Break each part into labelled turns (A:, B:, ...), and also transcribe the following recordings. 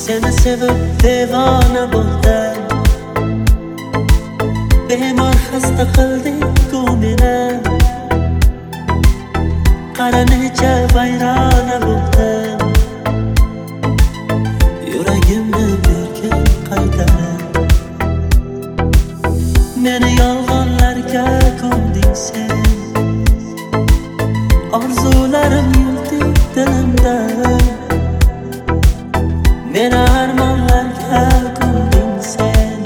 A: Seni sevib devona bo'ldim, bemor xasta qilding ku meni. Qara necha vayrona bo'ldim, yuragimni bergin qaytarib. Meni yolg'onlarga ko'mding sen, orzularim yuldi dilimda. Meni armonlarga ko'mding sen,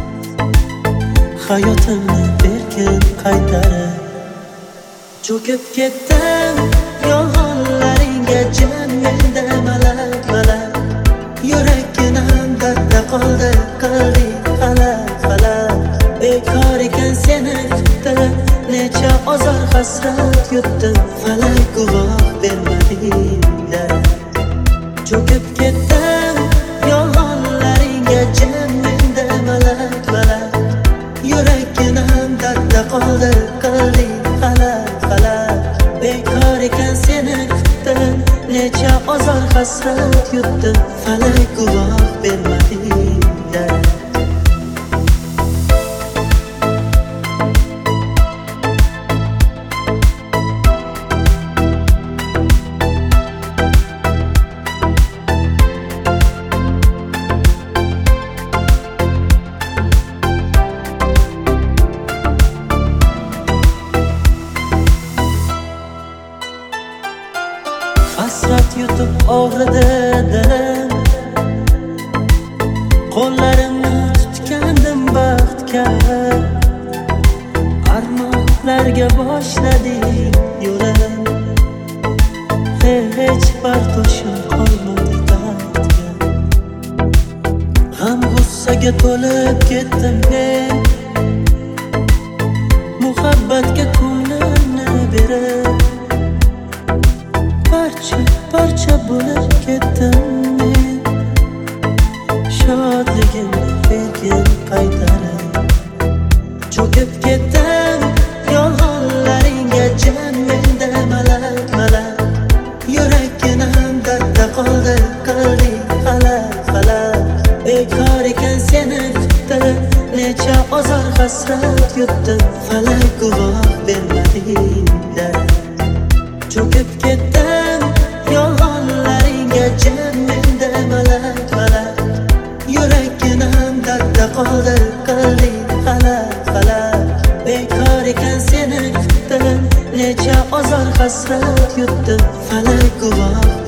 A: hayotimni bergin qaytarib. Cho'kib ketdim yolg'onlaringga, jam menda malak malak. Yurakginam dardda qoldi, qilding qalaq. Bekor ekan seni kutdim, necha ozor hasrat yutdim, falak guvoh bermading-da. Cho'kib ketdim yolg'onlaringga, jam menda malak malak. Yurakginam dardda qoldi, qilding qalaq. Bekor ekan seni kutdim, necha ozor hasrat yutdim, falak guvoh bermading-da. Hasrat yutib og'ridi dilim, qo'llarimni tutgandim baxtga. Armonlarga boshladik yo'lim, hech bardoshim qolmadi dardga. G'am g'ussaga to'lib ketdim men, muhabbatga ko'nglimni berib. Parcha bo'lib ketdim men, shodligimni bergin qaytarib. Cho'kib ketdim yolg'onlaringga, jam menda malak malak. Yurakginam dardda qoldi, qilding qalaq. Bekor ekan seni kutdim, necha ozor hasrat yutdim, falak guvoh bermading-da. Cho'kib ketdim yolg'onlaringga, jam menda malak malak. Yurakginam dardda qoldi, qilding qalaq. Bekor ekan seni kutdim, necha ozor hasrat yutdim, falak guvoh